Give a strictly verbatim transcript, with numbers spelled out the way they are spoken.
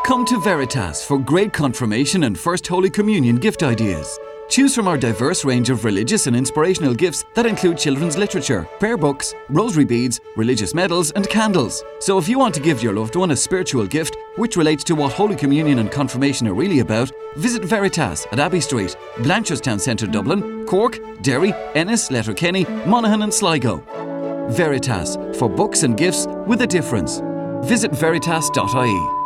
Come to Veritas for great confirmation and First Holy Communion gift ideas. Choose from our diverse range of religious and inspirational gifts that include children's literature, prayer books, rosary beads, religious medals and candles. So if you want to give your loved one a spiritual gift which relates to what Holy Communion and confirmation are really about, visit Veritas at Abbey Street, Blanchardstown Centre, Dublin, Cork, Derry, Ennis, Letterkenny, Monaghan and Sligo. Veritas, for books and gifts with a difference. Visit veritas dot I E.